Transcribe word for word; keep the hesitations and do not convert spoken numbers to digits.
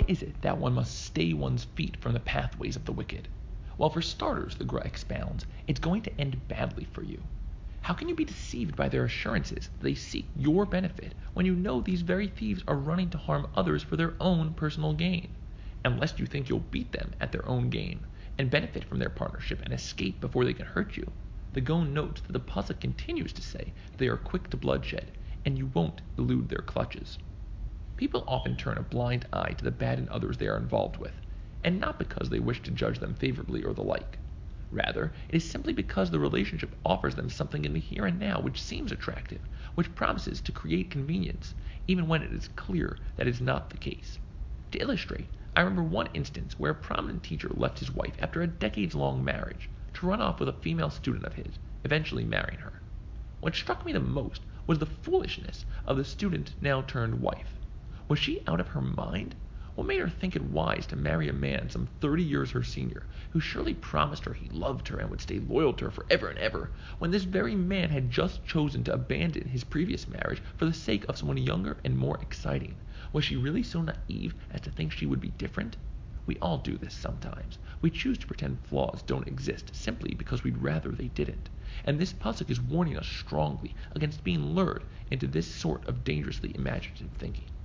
is it that one must stay one's feet from the pathways of the wicked? Well, for starters, the Gra expounds, it's going to end badly for you. How can you be deceived by their assurances that they seek your benefit when you know these very thieves are running to harm others for their own personal gain? Unless you think you'll beat them at their own game and benefit from their partnership and escape before they can hurt you. The Gaon notes that the pasuk continues to say they are quick to bloodshed, and you won't elude their clutches. People often turn a blind eye to the bad in others they are involved with, and not because they wish to judge them favorably or the like. Rather, it is simply because the relationship offers them something in the here and now which seems attractive, which promises to create convenience, even when it is clear that is not the case. To illustrate, I remember one instance where a prominent teacher left his wife after a decades-long marriage to run off with a female student of his, eventually marrying her. What struck me the most was the foolishness of the student now turned wife. Was she out of her mind? What made her think it wise to marry a man some thirty years her senior, who surely promised her he loved her and would stay loyal to her forever and ever, when this very man had just chosen to abandon his previous marriage for the sake of someone younger and more exciting? Was she really so naive as to think she would be different? We all do this sometimes. We choose to pretend flaws don't exist simply because we'd rather they didn't. And this pasuk is warning us strongly against being lured into this sort of dangerously imaginative thinking.